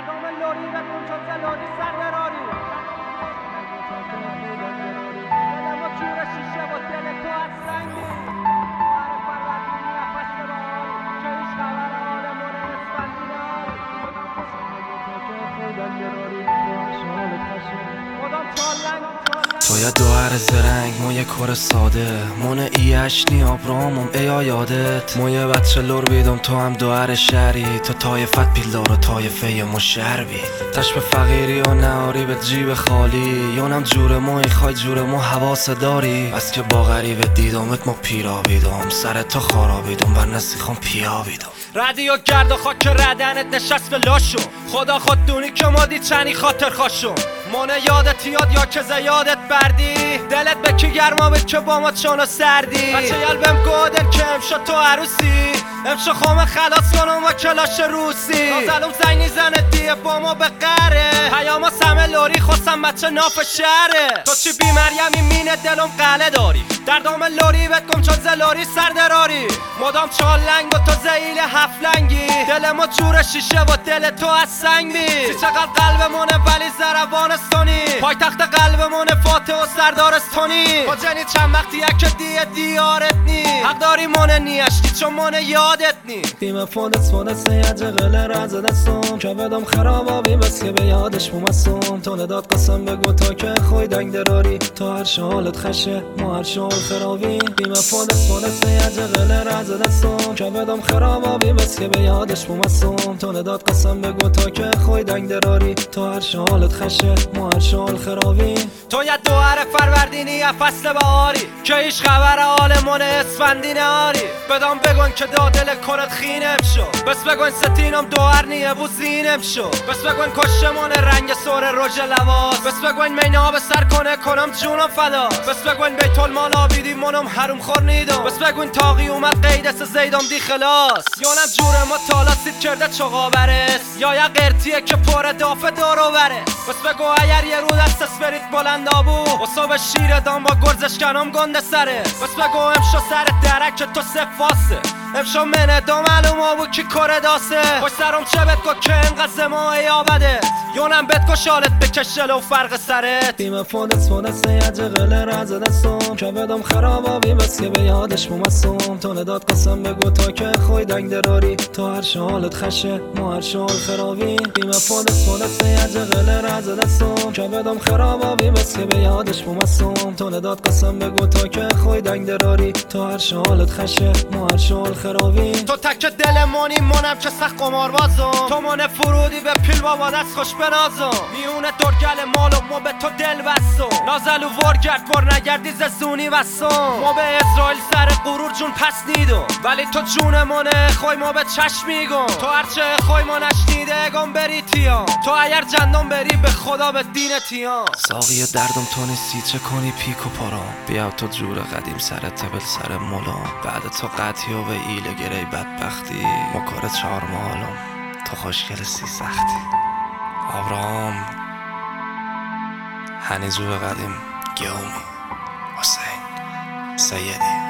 دام لوری و کنچاز لوری سردراری دل ما چور شیشه و دل تو از سنگی مهر فروردینی نفس بهاری که هیچ خبر حال من اسفندیاری خودم چالنگ تو یه دوهر زرنگ ما یه کار ساده مونه ایشنی آبرامم ایا یادت ما یه بچه لور بیدم تو هم دوهر شهری تو تایفت پیلدار و تایفه ما شهر بید تش به فقیری و نهاری به جیب خالی یونم جور ما ایخوای جور ما حواس داری بس که با غریب دیدامت ما پیرا بیدم سر تو خارا بیدم بر نسیخم پیا بیدم رادیو گرد و خاک ردنت نشست به لاشو خدا خود دونی که ما دی چنی خاطر خاشو مونه یادت یاد یا که زیادت بردی دلت به کی گرما بید که با ما چونو سردی بچه یلبم گودن که امشا تو عروسی امشا خوام خلاص کنم و کلاش روسی نازلوم زنی زنت دیه با ما به قره پیاما سمه لوری خواستم بچه ناف شهره تو چی بی مریمی مینه دلم قله داری در دام لوری بهت گم چون زلوری سردراری مدام چالنگ و تو زیل هفلنگی دل ما جور شیشه و دل تو از سنگ بی سی چقدر قلبمونه ولی زربانستانی پای تخت قلبمونه فاتح و سردارستانی با جنی چند وقتی که دیه دیارت نی حق داری مونه نیشتی چون مونه یادت نی بیم فونس یجه غله رز دستم که بدم خرابابی بس که به یادش بومستم تو نداد قسم بگو تا که خوی دنگ دراری تو هر شالت خشه ما هر شال خرابی بیم فونس یجه غله رز دستم که بدم خرابابی بس که به یادش بومستم تو نداد قسم بگو تا که خوی دنگ دراری تو هر شالت خشه ما هر شال خرابی تو یه دوهر فروردینی یه فصل بهاری که هیچ خبر حال من اسفندی نهاری بدام بگن که دادل کرت خینم شو بس بگن ستینم دوهر نیه بو زینم شو بس بگن کشمون رنگ سور رژ لواس بس بگن مینا به سر کنم جونم فدا بس بگن بیت المال آبیدی منم حروم خور نیدم بس بگن تاقی اومد قیدس زیدم دی خلاص یونم جور ما تالاسید کرده چقا برس یا یه قرتیه که پر دافه دارو برس بس بگو اگر یه رو دست اسپریت بلند آبو و صبح شیر دام با گرزش کنم گنده سره بس بگو امشو سر درک تو سفاسه امشو منه دا معلوم آبو کی کره داسه باش سرم چه بد گو که انقدر ما یابده یونم بد گو شالت بکشل و فرق سرت بیم فونس یجه غله رز دستم که بدم خرابابی بس که به یادش بومستم تو نداد قسم بگو تا که خوی دنگ دراری تو هر شالت خشه ما هر شال خرابی بیم فونس یجه غله رز دستم که بدم خرابابی بس که به یادش بومستم تو نداد قسم بگو تا که خوی دنگ دراری تو هر شالت خشه ما هر شال خرابی تو تک دل منی منم که سخت قماربازم تو من فرودی به پیل بابا دست خوش بنازم میونه درگل مالو ما به تو دل بستم نازل و ورگرد بر نگردی زونی بستم ما به اسرائیل سر غرور جون پس نیدم ولی تو جون منه خوی ما به چشم میگم تو هرچه خوی ما نشنیده گم بری تیام تو اگر جندم بری به خدا به دین تیام ساقی دردم تو نیستی چه کنی پیک و پارام بیا تو جور قدیم سر تبل سر مولام بعد تو قطعی و به ایل گری بدبختی ما کار چهار مالم تو خوشگل سی سختی آبرام هنی جور قدیم گیوم حسین سیدی